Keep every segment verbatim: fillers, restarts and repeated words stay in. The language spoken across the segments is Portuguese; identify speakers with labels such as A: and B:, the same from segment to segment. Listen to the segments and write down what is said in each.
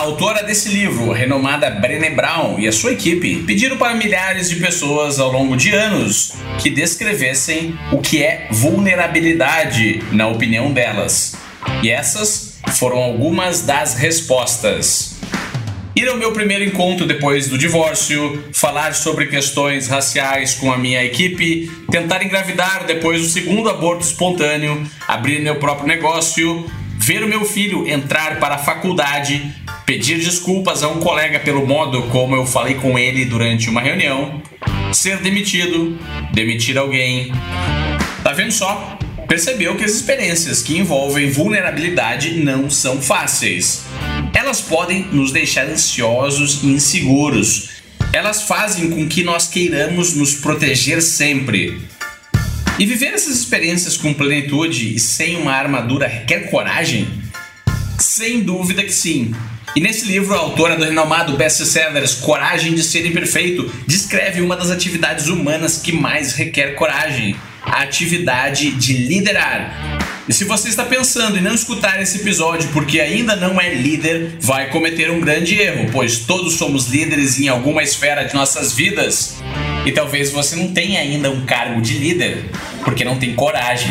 A: autora desse livro, a renomada Brené Brown, e a sua equipe pediram para milhares de pessoas ao longo de anos que descrevessem o que é vulnerabilidade na opinião delas. E essas foram algumas das respostas. Ir ao meu primeiro encontro depois do divórcio, falar sobre questões raciais com a minha equipe, tentar engravidar depois do segundo aborto espontâneo, abrir meu próprio negócio, ver o meu filho entrar para a faculdade, pedir desculpas a um colega pelo modo como eu falei com ele durante uma reunião, ser demitido, demitir alguém. Tá vendo só? Percebeu que as experiências que envolvem vulnerabilidade não são fáceis. Elas podem nos deixar ansiosos e inseguros. Elas fazem com que nós queiramos nos proteger sempre. E viver essas experiências com plenitude e sem uma armadura requer coragem? Sem dúvida que sim. E nesse livro, a autora do renomado best-sellers Coragem de Ser Imperfeito descreve uma das atividades humanas que mais requer coragem: a atividade de liderar. E se você está pensando em não escutar esse episódio porque ainda não é líder, vai cometer um grande erro, pois todos somos líderes em alguma esfera de nossas vidas. E talvez você não tenha ainda um cargo de líder, porque não tem coragem.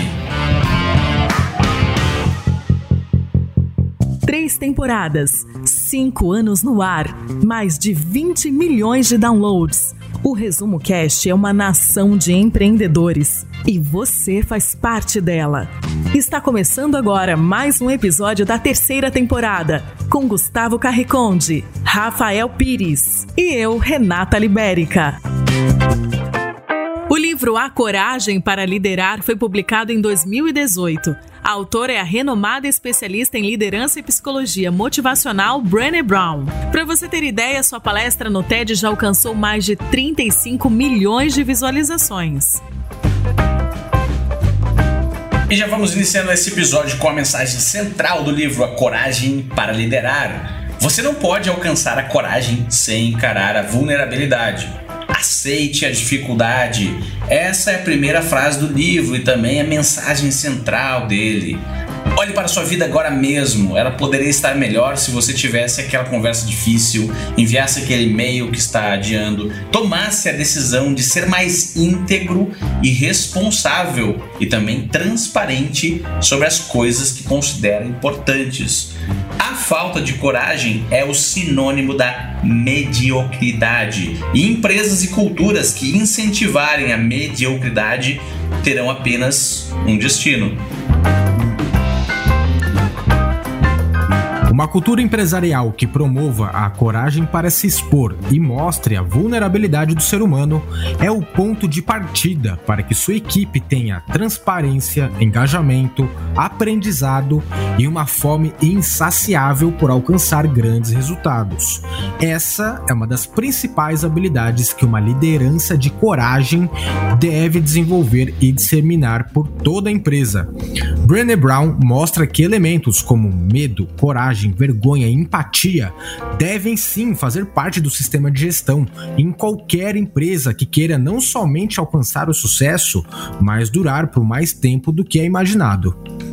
B: Três temporadas, cinco anos no ar, mais de vinte milhões de downloads. O Resumo Cast é uma nação de empreendedores e você faz parte dela. Está começando agora mais um episódio da terceira temporada, com Gustavo Carriconde, Rafael Pires e eu, Renata Libérica. O livro A Coragem para Liderar foi publicado em dois mil e dezoito. A autora é a renomada especialista em liderança e psicologia motivacional Brené Brown. Para você ter ideia, sua palestra no TED já alcançou mais de trinta e cinco milhões de visualizações.
A: E já vamos iniciando esse episódio com a mensagem central do livro A Coragem para Liderar. Você não pode alcançar a coragem sem encarar a vulnerabilidade. Aceite a dificuldade. Essa é a primeira frase do livro e também a mensagem central dele. Olhe para a sua vida agora mesmo. Ela poderia estar melhor se você tivesse aquela conversa difícil, enviasse aquele e-mail que está adiando, tomasse a decisão de ser mais íntegro e responsável e também transparente sobre as coisas que considera importantes. A falta de coragem é o sinônimo da mediocridade, e empresas e culturas que incentivarem a mediocridade terão apenas um destino.
C: Uma cultura empresarial que promova a coragem para se expor e mostre a vulnerabilidade do ser humano é o ponto de partida para que sua equipe tenha transparência, engajamento, aprendizado e uma fome insaciável por alcançar grandes resultados. Essa é uma das principais habilidades que uma liderança de coragem deve desenvolver e disseminar por toda a empresa. Brené Brown mostra que elementos como medo, coragem, vergonha e empatia devem sim fazer parte do sistema de gestão em qualquer empresa que queira não somente alcançar o sucesso, mas durar por mais tempo do que é imaginado.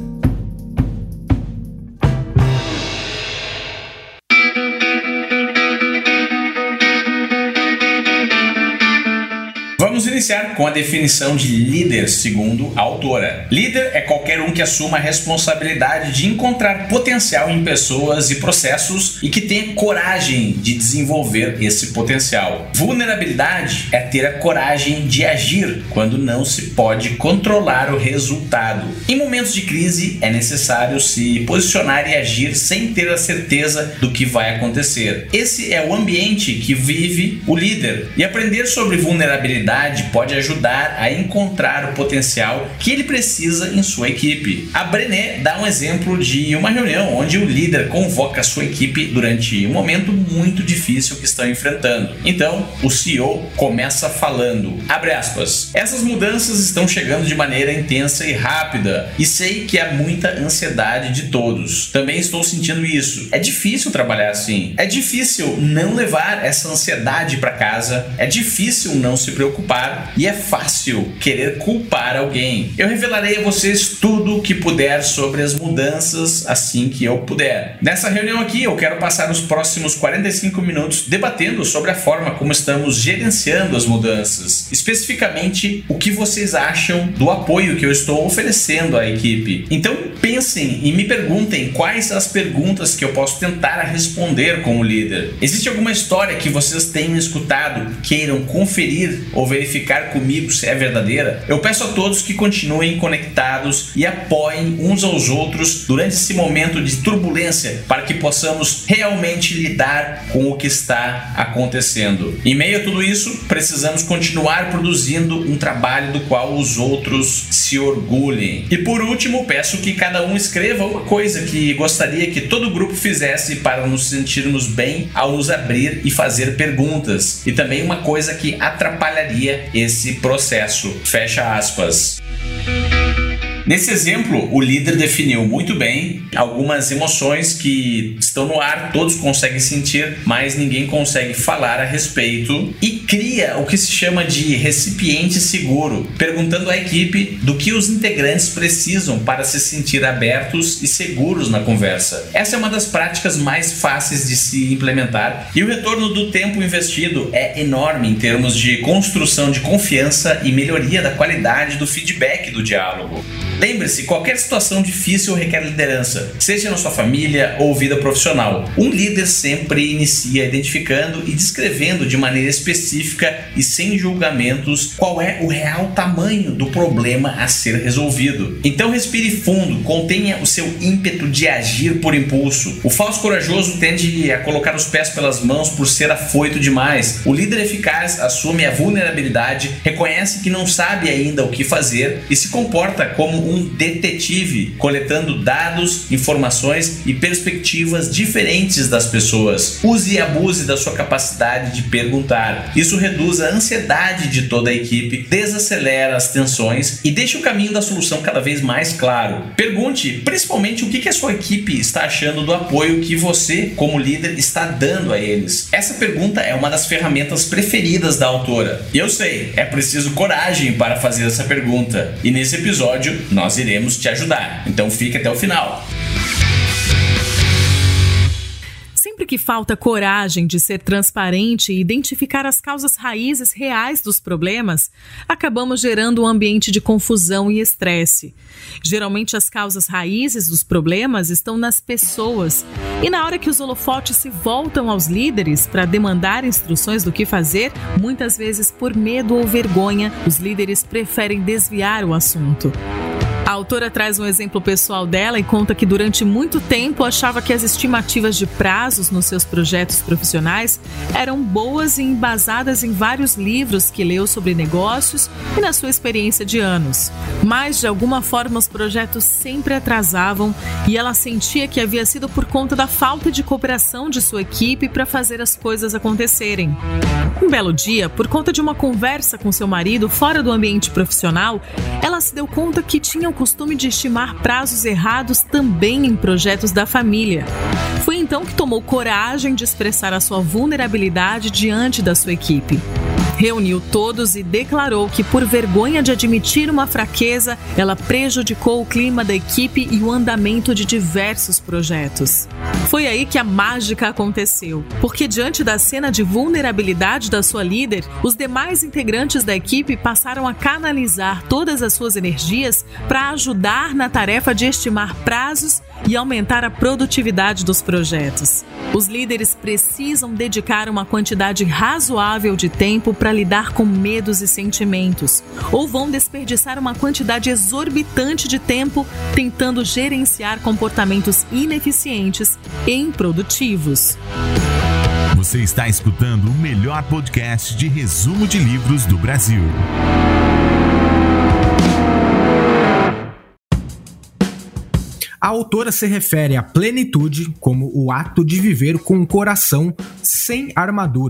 A: Vamos iniciar com a definição de líder, segundo a autora. Líder é qualquer um que assuma a responsabilidade de encontrar potencial em pessoas e processos e que tenha coragem de desenvolver esse potencial. Vulnerabilidade é ter a coragem de agir quando não se pode controlar o resultado. Em momentos de crise, é necessário se posicionar e agir sem ter a certeza do que vai acontecer. Esse é o ambiente que vive o líder, e aprender sobre vulnerabilidade pode ajudar a encontrar o potencial que ele precisa em sua equipe. A Brené dá um exemplo de uma reunião onde o líder convoca a sua equipe durante um momento muito difícil que estão enfrentando. Então, o C E O começa falando, abre aspas, essas mudanças estão chegando de maneira intensa e rápida e sei que há muita ansiedade de todos. Também estou sentindo isso. É difícil trabalhar assim. É difícil não levar essa ansiedade para casa. É difícil não se preocupar controlar e é fácil querer culpar alguém. Eu revelarei a vocês tudo o que puder sobre as mudanças assim que eu puder. Nessa reunião aqui eu quero passar os próximos quarenta e cinco minutos debatendo sobre a forma como estamos gerenciando as mudanças. Especificamente, o que vocês acham do apoio que eu estou oferecendo à equipe. Então pensem e me perguntem quais as perguntas que eu posso tentar responder como líder. Existe alguma história que vocês tenham escutado, queiram conferir ou verificar comigo se é verdadeira? Eu peço a todos que continuem conectados e apoiem uns aos outros durante esse momento de turbulência para que possamos realmente lidar com o que está acontecendo. Em meio a tudo isso, precisamos continuar produzindo um trabalho do qual os outros se orgulhem. E por último, peço que cada um escreva uma coisa que gostaria que todo o grupo fizesse para nos sentirmos bem ao nos abrir e fazer perguntas. E também uma coisa que atrapalharia esse processo. Fecha aspas. Nesse exemplo, o líder definiu muito bem algumas emoções que estão no ar, todos conseguem sentir, mas ninguém consegue falar a respeito, e cria o que se chama de recipiente seguro, perguntando à equipe do que os integrantes precisam para se sentir abertos e seguros na conversa. Essa é uma das práticas mais fáceis de se implementar e o retorno do tempo investido é enorme em termos de construção de confiança e melhoria da qualidade do feedback do diálogo. Lembre-se, qualquer situação difícil requer liderança, seja na sua família ou vida profissional. Um líder sempre inicia identificando e descrevendo de maneira específica e sem julgamentos qual é o real tamanho do problema a ser resolvido. Então respire fundo, contenha o seu ímpeto de agir por impulso. O falso corajoso tende a colocar os pés pelas mãos por ser afoito demais. O líder eficaz assume a vulnerabilidade, reconhece que não sabe ainda o que fazer e se comporta como um detetive, coletando dados, informações e perspectivas diferentes das pessoas. Use e abuse da sua capacidade de perguntar. Isso reduz a ansiedade de toda a equipe, desacelera as tensões e deixa o caminho da solução cada vez mais claro. Pergunte, principalmente, o que a sua equipe está achando do apoio que você, como líder, está dando a eles. Essa pergunta é uma das ferramentas preferidas da autora. E eu sei, é preciso coragem para fazer essa pergunta. E nesse episódio, nós iremos te ajudar. Então fique até o final.
B: Sempre que falta coragem de ser transparente e identificar as causas raízes reais dos problemas, acabamos gerando um ambiente de confusão e estresse. Geralmente as causas raízes dos problemas estão nas pessoas, e na hora que os holofotes se voltam aos líderes para demandar instruções do que fazer, muitas vezes por medo ou vergonha, os líderes preferem desviar o assunto. A autora traz um exemplo pessoal dela e conta que durante muito tempo achava que as estimativas de prazos nos seus projetos profissionais eram boas e embasadas em vários livros que leu sobre negócios e na sua experiência de anos. Mas, de alguma forma, os projetos sempre atrasavam e ela sentia que havia sido por conta da falta de cooperação de sua equipe para fazer as coisas acontecerem. Um belo dia, por conta de uma conversa com seu marido fora do ambiente profissional, ela se deu conta que tinha o costume de estimar prazos errados também em projetos da família. Foi então que tomou coragem de expressar a sua vulnerabilidade diante da sua equipe. Reuniu todos e declarou que, por vergonha de admitir uma fraqueza, ela prejudicou o clima da equipe e o andamento de diversos projetos. Foi aí que a mágica aconteceu, porque diante da cena de vulnerabilidade da sua líder, os demais integrantes da equipe passaram a canalizar todas as suas energias para ajudar na tarefa de estimar prazos e aumentar a produtividade dos projetos. Os líderes precisam dedicar uma quantidade razoável de tempo para lidar com medos e sentimentos, ou vão desperdiçar uma quantidade exorbitante de tempo tentando gerenciar comportamentos ineficientes e improdutivos.
D: Você está escutando o melhor podcast de resumo de livros do Brasil.
C: A autora se refere à plenitude como o ato de viver com o coração sem armadura.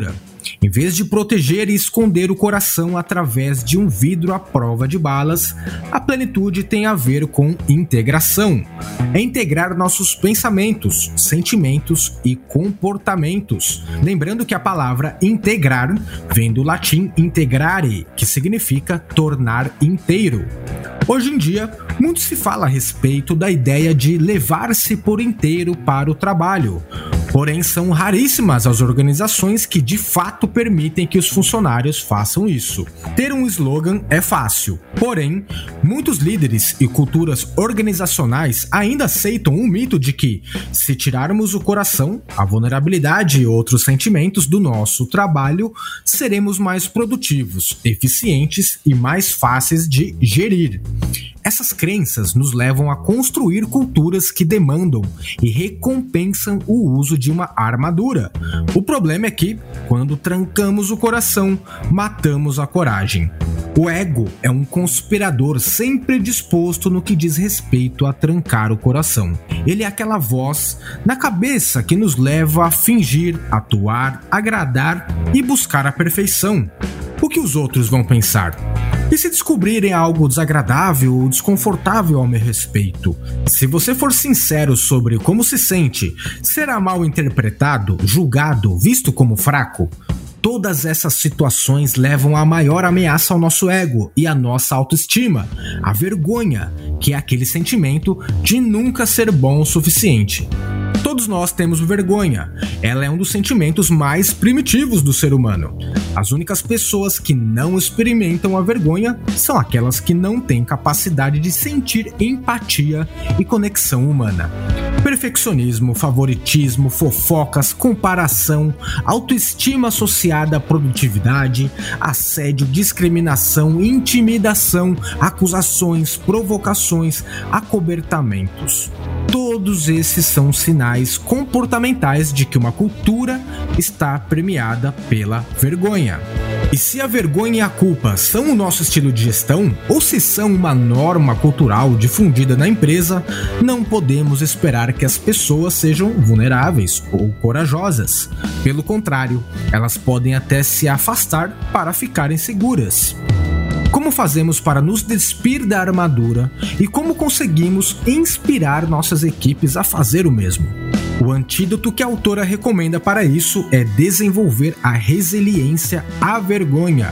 C: Em vez de proteger e esconder o coração através de um vidro à prova de balas, a plenitude tem a ver com integração. É integrar nossos pensamentos, sentimentos e comportamentos. Lembrando que a palavra integrar vem do latim integrare, que significa tornar inteiro. Hoje em dia, muito se fala a respeito da ideia de levar-se por inteiro para o trabalho. Porém, são raríssimas as organizações que de fato permitem que os funcionários façam isso. Ter um slogan é fácil, porém, muitos líderes e culturas organizacionais ainda aceitam o mito de que, se tirarmos o coração, a vulnerabilidade e outros sentimentos do nosso trabalho, seremos mais produtivos, eficientes e mais fáceis de gerir. Essas crenças nos levam a construir culturas que demandam e recompensam o uso de uma armadura. O problema é que, quando trancamos o coração, matamos a coragem. O ego é um conspirador sempre disposto no que diz respeito a trancar o coração. Ele é aquela voz na cabeça que nos leva a fingir, atuar, agradar e buscar a perfeição. O que os outros vão pensar? E se descobrirem algo desagradável ou desconfortável ao meu respeito? Se você for sincero sobre como se sente, será mal interpretado, julgado, visto como fraco? Todas essas situações levam à maior ameaça ao nosso ego e à nossa autoestima, a vergonha, que é aquele sentimento de nunca ser bom o suficiente. Todos nós temos vergonha. Ela é um dos sentimentos mais primitivos do ser humano. As únicas pessoas que não experimentam a vergonha são aquelas que não têm capacidade de sentir empatia e conexão humana. Perfeccionismo, favoritismo, fofocas, comparação, autoestima associada à produtividade, assédio, discriminação, intimidação, acusações, provocações, acobertamentos. Todos esses são sinais comportamentais de que uma cultura está premiada pela vergonha. E se a vergonha e a culpa são o nosso estilo de gestão, ou se são uma norma cultural difundida na empresa, não podemos esperar que as pessoas sejam vulneráveis ou corajosas. Pelo contrário, elas podem até se afastar para ficarem seguras. Como fazemos para nos despir da armadura e como conseguimos inspirar nossas equipes a fazer o mesmo? O antídoto que a autora recomenda para isso é desenvolver a resiliência à vergonha.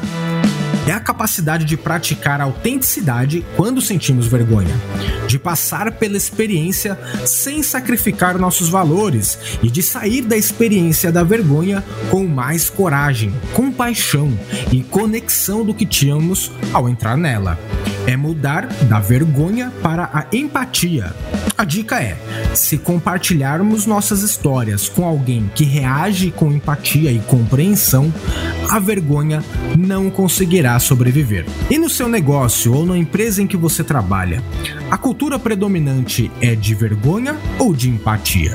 C: É a capacidade de praticar a autenticidade quando sentimos vergonha, de passar pela experiência sem sacrificar nossos valores e de sair da experiência da vergonha com mais coragem, compaixão e conexão do que tínhamos ao entrar nela. É mudar da vergonha para a empatia. A dica é, se compartilharmos nossas histórias com alguém que reage com empatia e compreensão, a vergonha não conseguirá sobreviver. E no seu negócio ou na empresa em que você trabalha, a cultura predominante é de vergonha ou de empatia?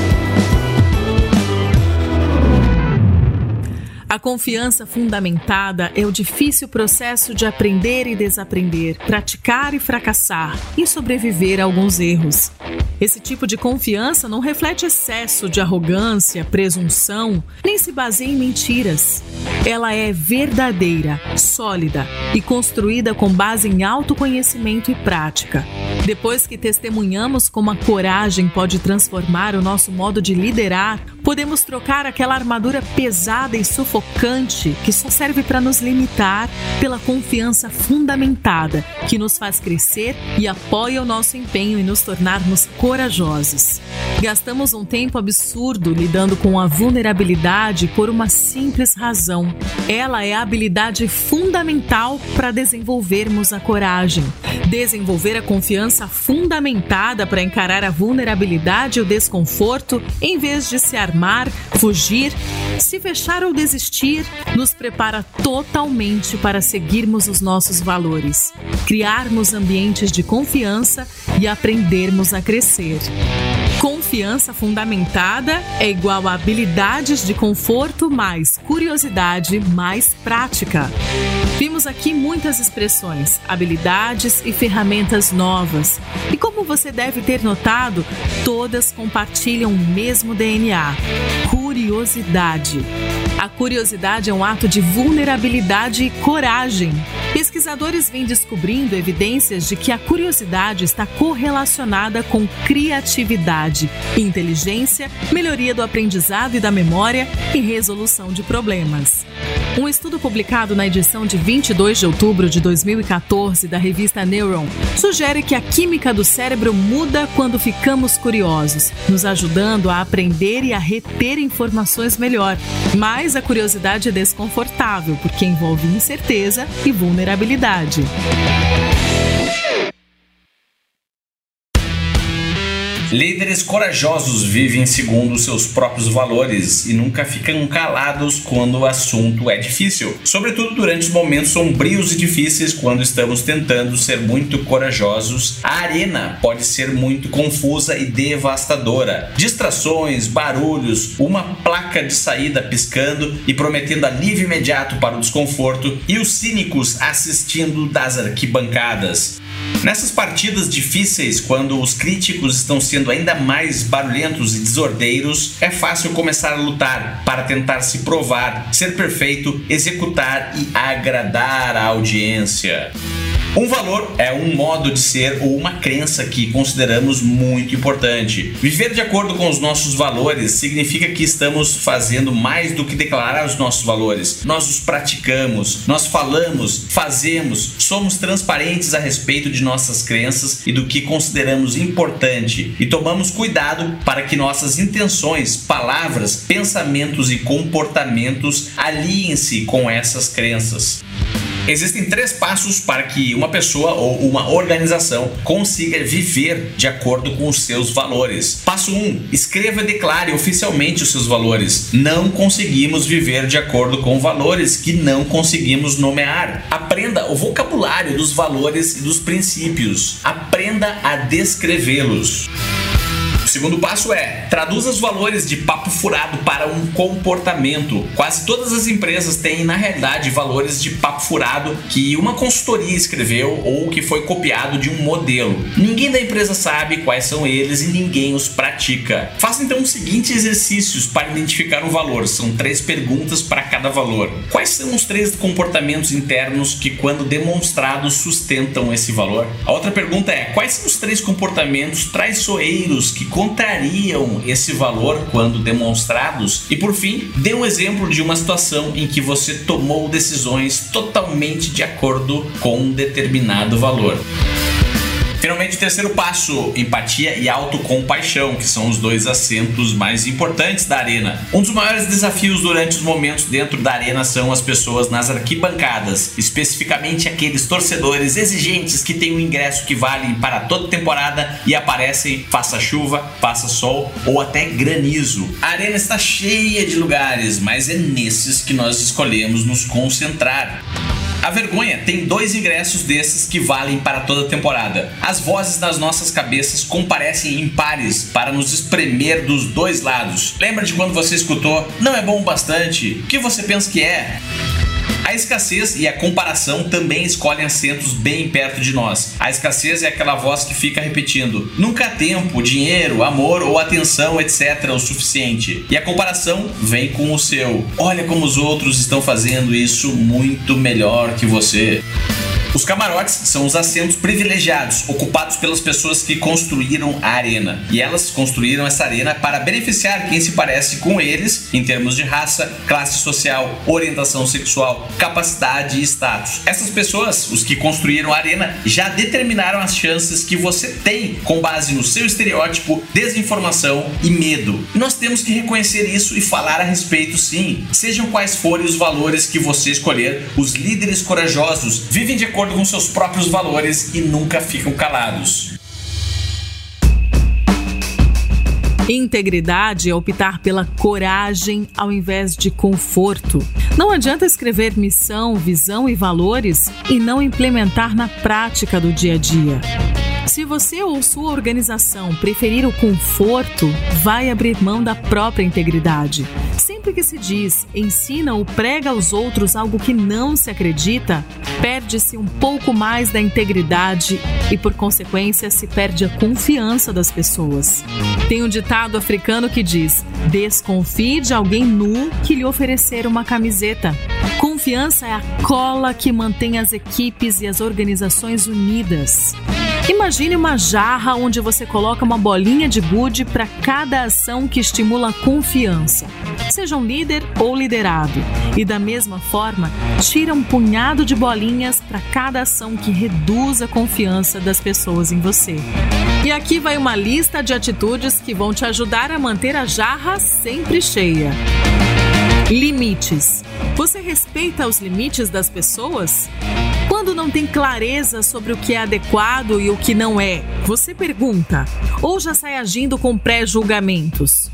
B: A confiança fundamentada é o difícil processo de aprender e desaprender, praticar e fracassar e sobreviver a alguns erros. Esse tipo de confiança não reflete excesso de arrogância, presunção, nem se baseia em mentiras. Ela é verdadeira, sólida e construída com base em autoconhecimento e prática. Depois que testemunhamos como a coragem pode transformar o nosso modo de liderar, podemos trocar aquela armadura pesada e sufocante que só serve para nos limitar pela confiança fundamentada que nos faz crescer e apoia o nosso empenho em nos tornarmos corajosos. Gastamos um tempo absurdo lidando com a vulnerabilidade por uma simples razão. Ela é a habilidade fundamental para desenvolvermos a coragem. Desenvolver a confiança fundamentada para encarar a vulnerabilidade e o desconforto, em vez de se armar, fugir, se fechar ou desistir, nos prepara totalmente para seguirmos os nossos valores, criarmos ambientes de confiança e aprendermos a crescer. Confiança fundamentada é igual a habilidades de conforto mais curiosidade mais prática. Vimos aqui muitas expressões, habilidades e ferramentas novas. E como você deve ter notado, todas compartilham o mesmo D N A: curiosidade. A curiosidade é um ato de vulnerabilidade e coragem. Pesquisadores vêm descobrindo evidências de que a curiosidade está correlacionada com criatividade, inteligência, melhoria do aprendizado e da memória e resolução de problemas. Um estudo publicado na edição de vinte e dois de outubro de dois mil e quatorze da revista Neuron sugere que a química do cérebro muda quando ficamos curiosos, nos ajudando a aprender e a reter informações melhor. Mas a curiosidade é desconfortável porque envolve incerteza e vulnerabilidade.
A: Líderes corajosos vivem segundo seus próprios valores e nunca ficam calados quando o assunto é difícil, sobretudo durante os momentos sombrios e difíceis quando estamos tentando ser muito corajosos. A arena pode ser muito confusa e devastadora. Distrações, barulhos, uma placa de saída piscando e prometendo alívio imediato para o desconforto e os cínicos assistindo das arquibancadas. Nessas partidas difíceis, quando os críticos estão sendo ainda mais barulhentos e desordeiros, é fácil começar a lutar para tentar se provar, ser perfeito, executar e agradar a audiência. Um valor é um modo de ser ou uma crença que consideramos muito importante. Viver de acordo com os nossos valores significa que estamos fazendo mais do que declarar os nossos valores. Nós os praticamos, nós falamos, fazemos, somos transparentes a respeito de nossas crenças e do que consideramos importante e tomamos cuidado para que nossas intenções, palavras, pensamentos e comportamentos aliem-se com essas crenças. Existem três passos para que uma pessoa ou uma organização consiga viver de acordo com os seus valores. Passo um. Escreva e declare oficialmente os seus valores. Não conseguimos viver de acordo com valores que não conseguimos nomear. Aprenda o vocabulário dos valores e dos princípios. Aprenda a descrevê-los. O segundo passo é, traduza os valores de papo furado para um comportamento. Quase todas as empresas têm, na realidade, valores de papo furado que uma consultoria escreveu ou que foi copiado de um modelo. Ninguém da empresa sabe quais são eles e ninguém os pratica. Faça então os seguintes exercícios para identificar um valor. São três perguntas para cada valor. Quais são os três comportamentos internos que, quando demonstrados, sustentam esse valor? A outra pergunta é, quais são os três comportamentos traiçoeiros que contrariam esse valor quando demonstrados? E por fim, dê um exemplo de uma situação em que você tomou decisões totalmente de acordo com um determinado valor. Finalmente, o terceiro passo, empatia e autocompaixão, que são os dois assentos mais importantes da arena. Um dos maiores desafios durante os momentos dentro da arena são as pessoas nas arquibancadas, especificamente aqueles torcedores exigentes que têm um ingresso que vale para toda temporada e aparecem faça chuva, faça sol ou até granizo. A arena está cheia de lugares, mas é nesses que nós escolhemos nos concentrar. A vergonha tem dois ingressos desses que valem para toda a temporada. As vozes nas nossas cabeças comparecem em pares para nos espremer dos dois lados. Lembra de quando você escutou, não é bom o bastante? O que você pensa que é? A escassez e a comparação também escolhem assentos bem perto de nós. A escassez é aquela voz que fica repetindo, nunca há tempo, dinheiro, amor ou atenção, etcétera o suficiente. E a comparação vem com o seu, olha como os outros estão fazendo isso muito melhor que você. Os camarotes são os assentos privilegiados, ocupados pelas pessoas que construíram a arena. E elas construíram essa arena para beneficiar quem se parece com eles em termos de raça, classe social, orientação sexual, capacidade e status. Essas pessoas, os que construíram a arena, já determinaram as chances que você tem com base no seu estereótipo, desinformação e medo. E nós temos que reconhecer isso e falar a respeito sim. Sejam quais forem os valores que você escolher, os líderes corajosos vivem de acordo com seus próprios valores e nunca ficam calados.
B: Integridade é optar pela coragem ao invés de conforto. Não adianta escrever missão, visão e valores e não implementar na prática do dia a dia. Se você ou sua organização preferir o conforto, vai abrir mão da própria integridade. Sempre Sempre que se diz, ensina ou prega aos outros algo que não se acredita, perde-se um pouco mais da integridade e, por consequência, se perde a confiança das pessoas. Tem um ditado africano que diz: desconfie de alguém nu que lhe oferecer uma camiseta. Confiança é a cola que mantém as equipes e as organizações unidas. Imagine uma jarra onde você coloca uma bolinha de gude para cada ação que estimula a confiança, seja um líder ou liderado. E da mesma forma, tira um punhado de bolinhas para cada ação que reduz a confiança das pessoas em você. E aqui vai uma lista de atitudes que vão te ajudar a manter a jarra sempre cheia. Limites. Você respeita os limites das pessoas? Quando não tem clareza sobre o que é adequado e o que não é, você pergunta ou já sai agindo com pré-julgamentos?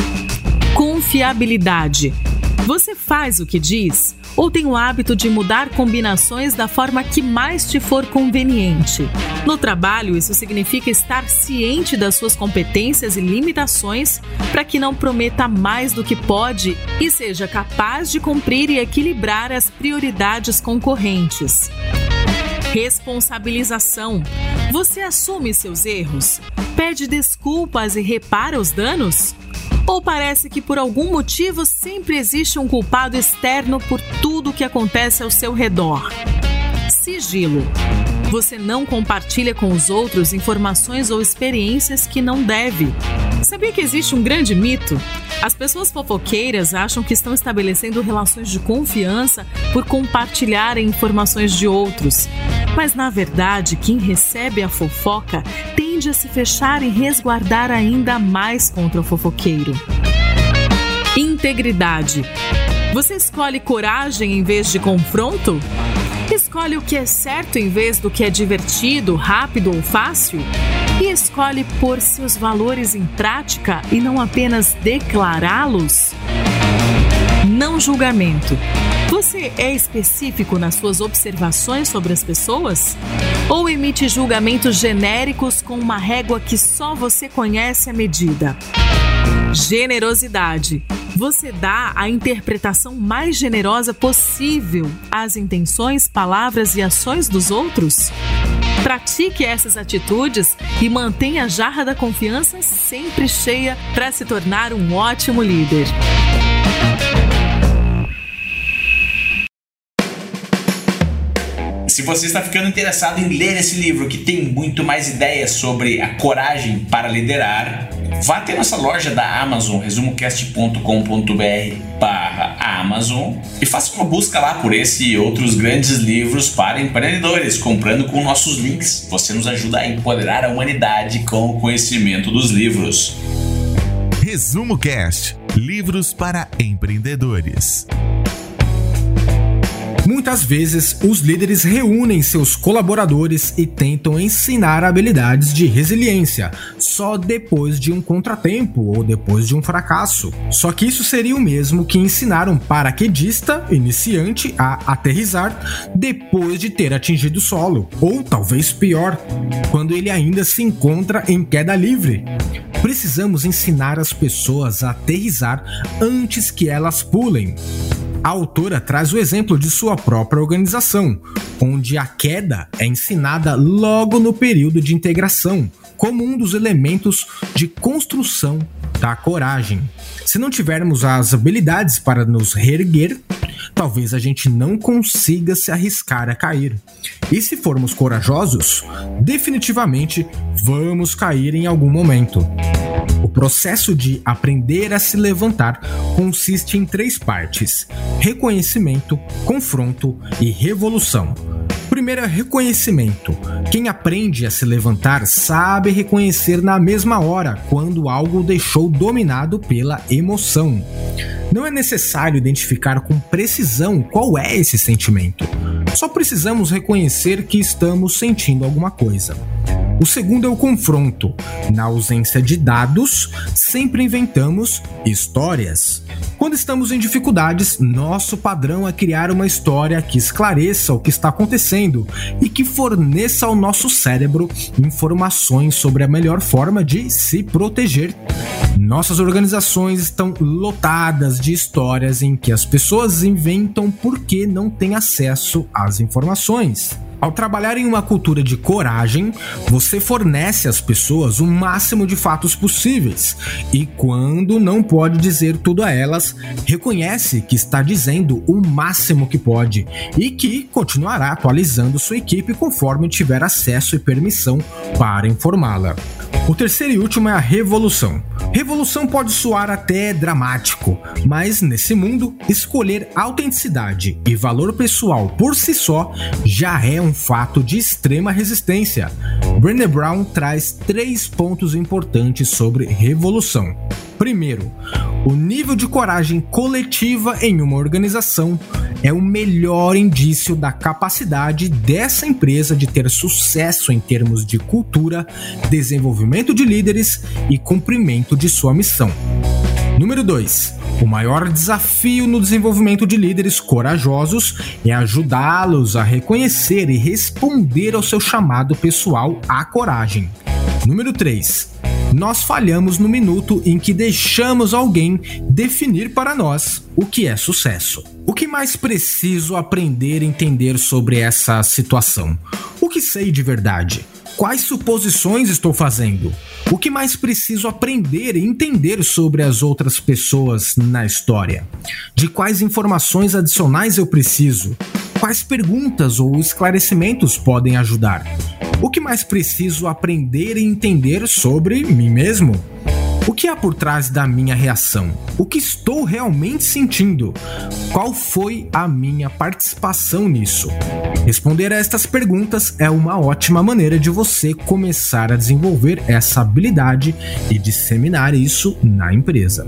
B: Confiabilidade. Você faz o que diz ou tem o hábito de mudar combinações da forma que mais te for conveniente? No trabalho, isso significa estar ciente das suas competências e limitações para que não prometa mais do que pode e seja capaz de cumprir e equilibrar as prioridades concorrentes. Responsabilização. Você assume seus erros? Pede desculpas e repara os danos? Ou parece que por algum motivo sempre existe um culpado externo por tudo o que acontece ao seu redor? Sigilo. Você não compartilha com os outros informações ou experiências que não deve. Sabia que existe um grande mito? As pessoas fofoqueiras acham que estão estabelecendo relações de confiança por compartilharem informações de outros. Mas, na verdade, quem recebe a fofoca tende a se fechar e resguardar ainda mais contra o fofoqueiro. Integridade. Você escolhe coragem em vez de confronto? Escolhe o que é certo em vez do que é divertido, rápido ou fácil? E escolhe pôr seus valores em prática e não apenas declará-los? Não julgamento. Você é específico nas suas observações sobre as pessoas? Ou emite julgamentos genéricos com uma régua que só você conhece a medida? Generosidade. Você dá a interpretação mais generosa possível às intenções, palavras e ações dos outros? Pratique essas atitudes e mantenha a jarra da confiança sempre cheia para se tornar um ótimo líder.
A: Se você está ficando interessado em ler esse livro, que tem muito mais ideias sobre a coragem para liderar, vá até nossa loja da Amazon, resumocast ponto com ponto b r barra Amazon, e faça uma busca lá por esse e outros grandes livros para empreendedores. Comprando com nossos links, você nos ajuda a empoderar a humanidade com o conhecimento dos livros.
D: Resumo Cast, livros para empreendedores.
C: Muitas vezes, os líderes reúnem seus colaboradores e tentam ensinar habilidades de resiliência só depois de um contratempo ou depois de um fracasso. Só que isso seria o mesmo que ensinar um paraquedista iniciante a aterrissar depois de ter atingido o solo, ou talvez pior, quando ele ainda se encontra em queda livre. Precisamos ensinar as pessoas a aterrissar antes que elas pulem. A autora traz o exemplo de sua própria organização, onde a queda é ensinada logo no período de integração, como um dos elementos de construção da coragem. Se não tivermos as habilidades para nos reerguer, talvez a gente não consiga se arriscar a cair. E se formos corajosos, definitivamente vamos cair em algum momento. O processo de aprender a se levantar consiste em três partes: reconhecimento, confronto e revolução. Primeiro é reconhecimento. Quem aprende a se levantar sabe reconhecer na mesma hora quando algo o deixou dominado pela emoção. Não é necessário identificar com precisão qual é esse sentimento. Só precisamos reconhecer que estamos sentindo alguma coisa. O segundo é o confronto. Na ausência de dados, sempre inventamos histórias. Quando estamos em dificuldades, nosso padrão é criar uma história que esclareça o que está acontecendo e que forneça ao nosso cérebro informações sobre a melhor forma de se proteger. Nossas organizações estão lotadas de histórias em que as pessoas inventam porque não têm acesso às informações. Ao trabalhar em uma cultura de coragem, você fornece às pessoas o máximo de fatos possíveis e, quando não pode dizer tudo a elas, reconhece que está dizendo o máximo que pode e que continuará atualizando sua equipe conforme tiver acesso e permissão para informá-la. O terceiro e último é a revolução. Revolução pode soar até dramático, mas nesse mundo, escolher autenticidade e valor pessoal por si só já é um fato de extrema resistência. Brené Brown traz três pontos importantes sobre revolução. Primeiro, o nível de coragem coletiva em uma organização é o melhor indício da capacidade dessa empresa de ter sucesso em termos de cultura, desenvolvimento de líderes e cumprimento de sua missão. Número dois. O maior desafio no desenvolvimento de líderes corajosos é ajudá-los a reconhecer e responder ao seu chamado pessoal à coragem. Número três. Nós falhamos no minuto em que deixamos alguém definir para nós o que é sucesso. O que mais preciso aprender e entender sobre essa situação? O que sei de verdade? Quais suposições estou fazendo? O que mais preciso aprender e entender sobre as outras pessoas na história? De quais informações adicionais eu preciso? Quais perguntas ou esclarecimentos podem ajudar? O que mais preciso aprender e entender sobre mim mesmo? O que há por trás da minha reação? O que estou realmente sentindo? Qual foi a minha participação nisso? Responder a estas perguntas é uma ótima maneira de você começar a desenvolver essa habilidade e disseminar isso na empresa.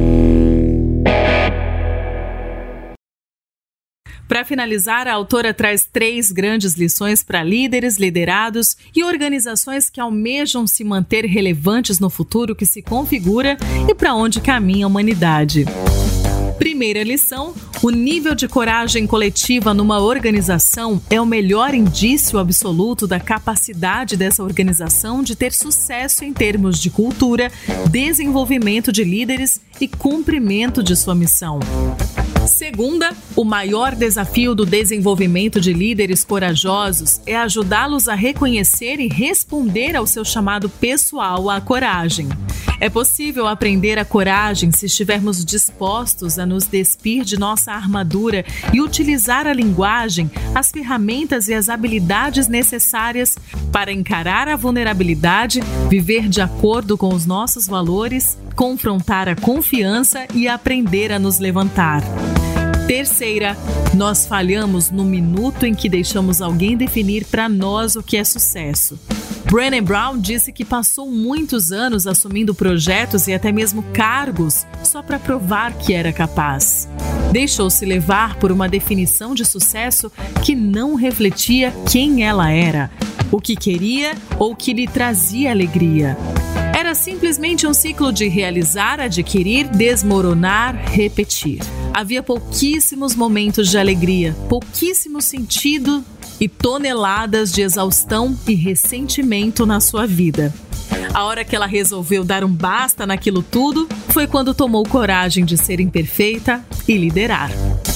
B: Para finalizar, a autora traz três grandes lições para líderes, liderados e organizações que almejam se manter relevantes no futuro que se configura e para onde caminha a humanidade. Primeira lição: o nível de coragem coletiva numa organização é o melhor indício absoluto da capacidade dessa organização de ter sucesso em termos de cultura, desenvolvimento de líderes e cumprimento de sua missão. Segunda, o maior desafio do desenvolvimento de líderes corajosos é ajudá-los a reconhecer e responder ao seu chamado pessoal à coragem. É possível aprender a coragem se estivermos dispostos a nos despir de nossa armadura e utilizar a linguagem, as ferramentas e as habilidades necessárias para encarar a vulnerabilidade, viver de acordo com os nossos valores, confrontar a confiança e aprender a nos levantar. Terceira, nós falhamos no minuto em que deixamos alguém definir para nós o que é sucesso. Brené Brown disse que passou muitos anos assumindo projetos e até mesmo cargos só para provar que era capaz. Deixou-se levar por uma definição de sucesso que não refletia quem ela era, o que queria ou que lhe trazia alegria. Era simplesmente um ciclo de realizar, adquirir, desmoronar, repetir. Havia pouquíssimos momentos de alegria, pouquíssimo sentido e toneladas de exaustão e ressentimento na sua vida. A hora que ela resolveu dar um basta naquilo tudo foi quando tomou coragem de ser imperfeita e liderar.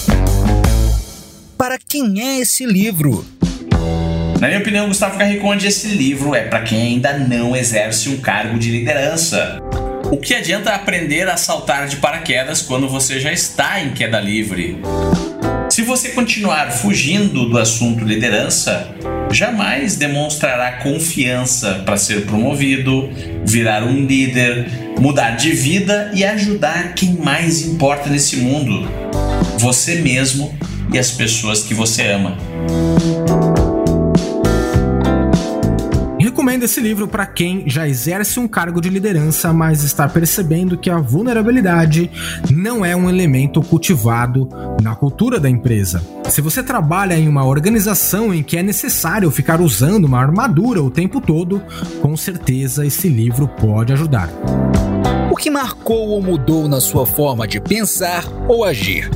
E: Para quem é esse livro?
A: Na minha opinião, Gustavo Carriconde, esse livro é para quem ainda não exerce um cargo de liderança. O que adianta aprender a saltar de paraquedas quando você já está em queda livre? Se você continuar fugindo do assunto liderança, jamais demonstrará confiança para ser promovido, virar um líder, mudar de vida e ajudar quem mais importa nesse mundo: você mesmo e as pessoas que você ama.
C: Recomendo esse livro para quem já exerce um cargo de liderança, mas está percebendo que a vulnerabilidade não é um elemento cultivado na cultura da empresa. Se você trabalha em uma organização em que é necessário ficar usando uma armadura o tempo todo, com certeza esse livro pode ajudar.
E: O que marcou ou mudou na sua forma de pensar ou agir?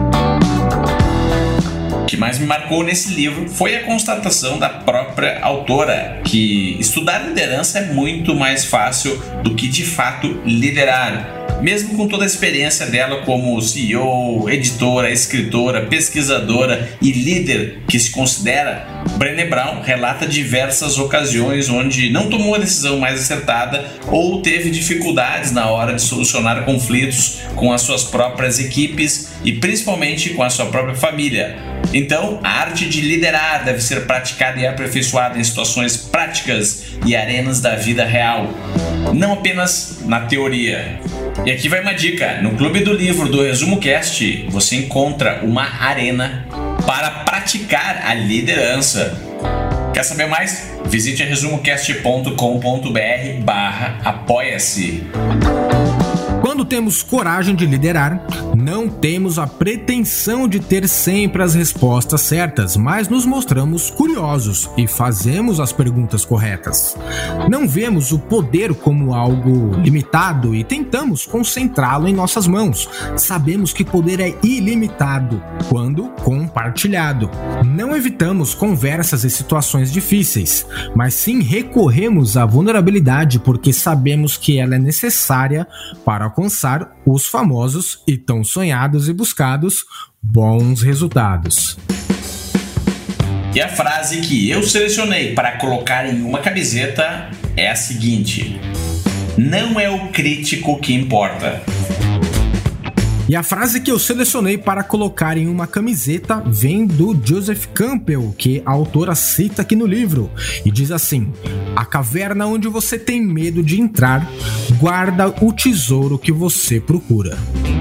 A: O que mais me marcou nesse livro foi a constatação da própria autora, que estudar liderança é muito mais fácil do que de fato liderar. Mesmo com toda a experiência dela como C E O, editora, escritora, pesquisadora e líder que se considera, Brené Brown relata diversas ocasiões onde não tomou a decisão mais acertada ou teve dificuldades na hora de solucionar conflitos com as suas próprias equipes e principalmente com a sua própria família. Então, a arte de liderar deve ser praticada e aperfeiçoada em situações práticas e arenas da vida real, não apenas na teoria. E aqui vai uma dica: no Clube do Livro do Resumo Cast, você encontra uma arena para praticar a liderança. Quer saber mais? Visite resumocast ponto com ponto b r barra apoia-se.
C: Quando temos coragem de liderar, não temos a pretensão de ter sempre as respostas certas, mas nos mostramos curiosos e fazemos as perguntas corretas. Não vemos o poder como algo limitado e tentamos concentrá-lo em nossas mãos. Sabemos que poder é ilimitado quando compartilhado. Não evitamos conversas e situações difíceis, mas sim recorremos à vulnerabilidade porque sabemos que ela é necessária para alcançar os famosos e tão sonhados e buscados bons resultados.
A: E a frase que eu selecionei para colocar em uma camiseta é a seguinte: não é o crítico que importa.
C: E a frase que eu selecionei para colocar em uma camiseta vem do Joseph Campbell, que a autora cita aqui no livro, e diz assim: a caverna onde você tem medo de entrar guarda o tesouro que você procura.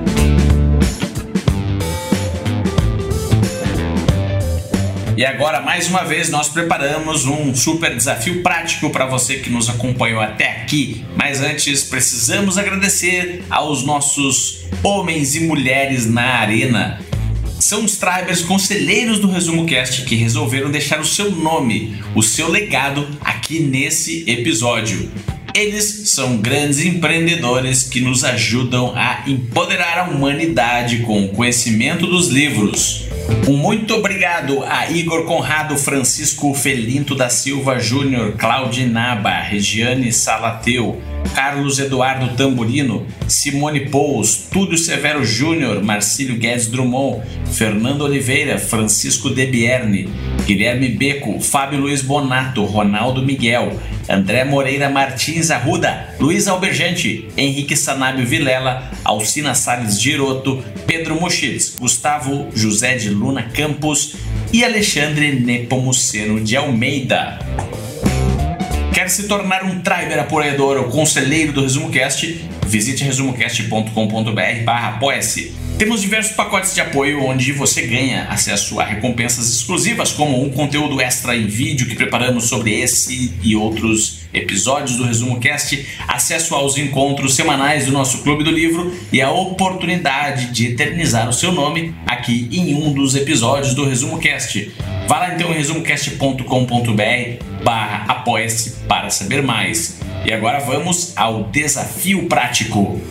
A: E agora, mais uma vez, nós preparamos um super desafio prático para você que nos acompanhou até aqui. Mas antes, precisamos agradecer aos nossos homens e mulheres na arena. São os Tribers conselheiros do Resumo Cast que resolveram deixar o seu nome, o seu legado aqui nesse episódio. Eles são grandes empreendedores que nos ajudam a empoderar a humanidade com o conhecimento dos livros. Um muito obrigado a Igor Conrado, Francisco Felinto da Silva Júnior, Claudinaba, Regiane Salateu, Carlos Eduardo Tamburino, Simone Pous, Túlio Severo Júnior, Marcílio Guedes Drummond, Fernando Oliveira, Francisco Debierne, Guilherme Beco, Fábio Luiz Bonato, Ronaldo Miguel, André Moreira Martins Arruda, Luiz Albergante, Henrique Sanábio Vilela, Alcina Salles Giroto, Pedro Mochitz, Gustavo José de Luna Campos e Alexandre Nepomuceno de Almeida. Quer se tornar um Triber apoiador ou conselheiro do Resumo Cast? Visite resumocast ponto com ponto b r barra apoia-se. Temos diversos pacotes de apoio onde você ganha acesso a recompensas exclusivas, como um conteúdo extra em vídeo que preparamos sobre esse e outros episódios do Resumo Cast, acesso aos encontros semanais do nosso Clube do Livro e a oportunidade de eternizar o seu nome aqui em um dos episódios do Resumo Cast. Vá lá então em resumocast ponto com ponto b r barra apoia-se para saber mais. E agora vamos ao desafio prático.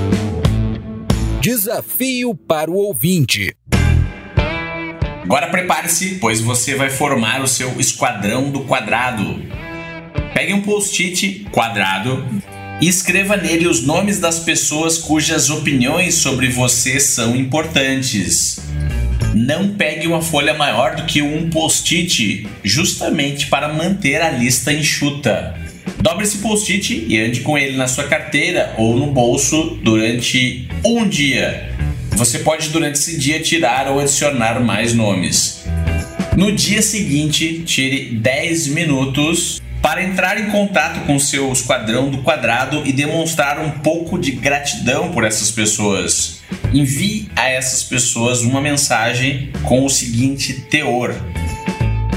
E: Desafio para o ouvinte.
A: Agora prepare-se, pois você vai formar o seu esquadrão do quadrado. Pegue um post-it quadrado e escreva nele os nomes das pessoas cujas opiniões sobre você são importantes. Não pegue uma folha maior do que um post-it, justamente para manter a lista enxuta. Dobre esse post-it e ande com ele na sua carteira ou no bolso durante um dia. Você pode durante esse dia tirar ou adicionar mais nomes. No dia seguinte, tire dez minutos para entrar em contato com seu esquadrão do quadrado e demonstrar um pouco de gratidão por essas pessoas. Envie a essas pessoas uma mensagem com o seguinte teor: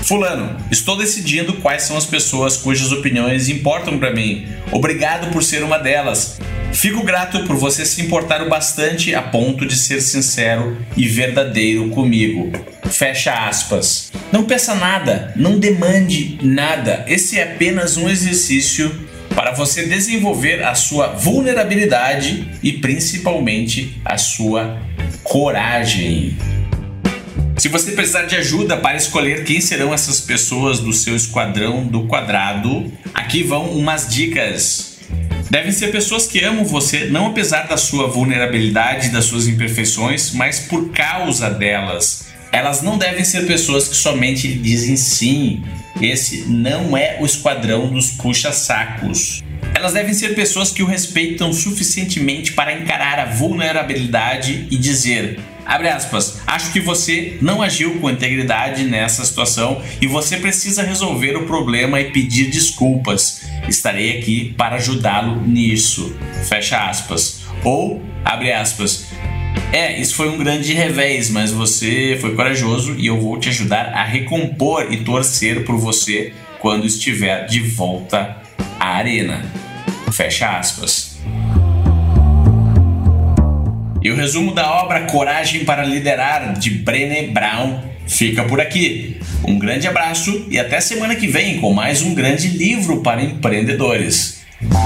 A: Fulano, estou decidindo quais são as pessoas cujas opiniões importam para mim. Obrigado por ser uma delas. Fico grato por você se importar o bastante a ponto de ser sincero e verdadeiro comigo. Fecha aspas. Não peça nada, não demande nada. Esse é apenas um exercício para você desenvolver a sua vulnerabilidade e principalmente a sua coragem. Se você precisar de ajuda para escolher quem serão essas pessoas do seu esquadrão do quadrado, aqui vão umas dicas. Devem ser pessoas que amam você, não apesar da sua vulnerabilidade e das suas imperfeições, mas por causa delas. Elas não devem ser pessoas que somente lhe dizem sim. Esse não é o esquadrão dos puxa-sacos. Elas devem ser pessoas que o respeitam suficientemente para encarar a vulnerabilidade e dizer, abre aspas, acho que você não agiu com integridade nessa situação e você precisa resolver o problema e pedir desculpas. Estarei aqui para ajudá-lo nisso. Fecha aspas. Ou, abre aspas, é, isso foi um grande revés, mas você foi corajoso e eu vou te ajudar a recompor e torcer por você quando estiver de volta à arena. Fecha aspas. E o resumo da obra Coragem para Liderar, de Brené Brown, fica por aqui. Um grande abraço e até semana que vem com mais um grande livro para empreendedores.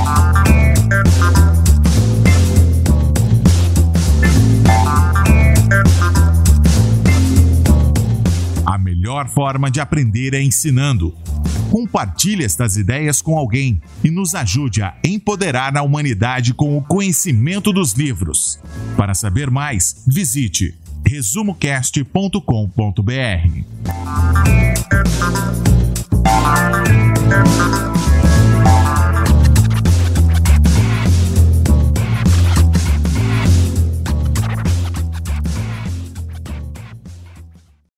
D: A melhor forma de aprender é ensinando. Compartilhe estas ideias com alguém e nos ajude a empoderar a humanidade com o conhecimento dos livros. Para saber mais, visite resumo cast ponto com ponto b r.